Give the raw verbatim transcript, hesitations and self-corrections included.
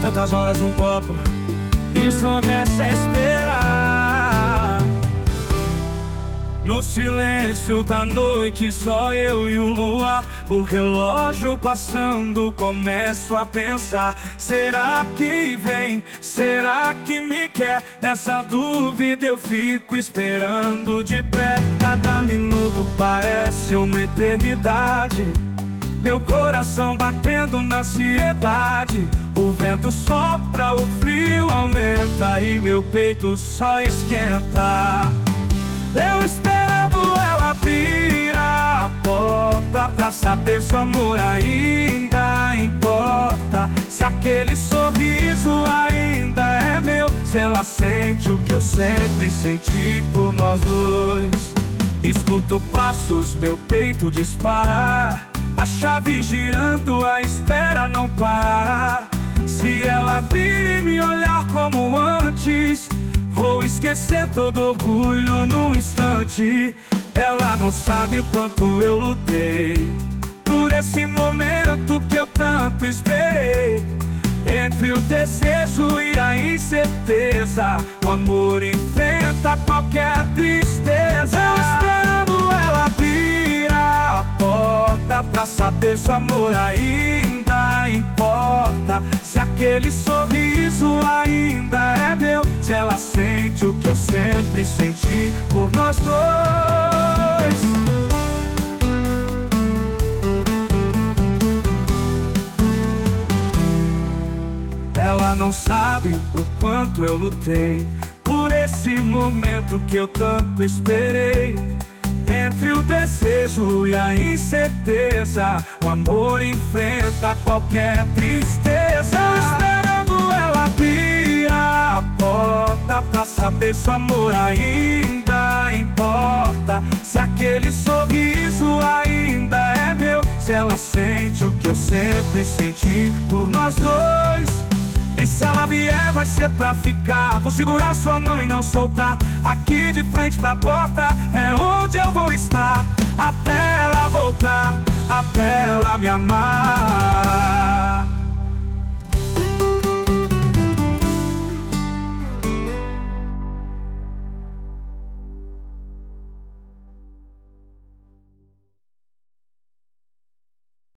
Tantas horas num copo, isso começa a esperar. No silêncio da noite, só eu e o luar, o relógio passando, começo a pensar: será que vem? Será que me quer? Nessa dúvida eu fico esperando de pé. Cada minuto parece uma eternidade, meu coração batendo na ansiedade. O vento sopra, o frio aumenta e meu peito só esquenta. Eu esperando ela abrir a porta pra saber se o amor ainda importa, se aquele sorriso ainda é meu, se ela sente o que eu sempre senti por nós dois. Escuto passos, meu peito disparar, a chave girando, a espera não parar. Se ela vir e me olhar como antes, vou esquecer todo orgulho num instante. Ela não sabe o quanto eu lutei por esse momento que eu tanto esperei. Entre o desejo e a incerteza, o amor enfrenta qualquer tristeza. Eu esperando ela abrir a porta pra saber se o amor ainda importa, se aquele sorriso ainda é meu, se ela sente o que eu sempre senti por nós dois. Ela não sabe o quanto eu lutei por esse momento que eu tanto esperei. Entre o desejo e a incerteza, o amor enfrenta qualquer tristeza. Esperando ela abrir a porta pra saber se o amor ainda importa, se aquele sorriso ainda é meu, se ela sente o que eu sempre senti por nós dois. E se ela vier vai ser pra ficar, vou segurar sua mão e não soltar. Aqui de frente da porta é onde eu vou estar, até ela voltar, até ela me amar.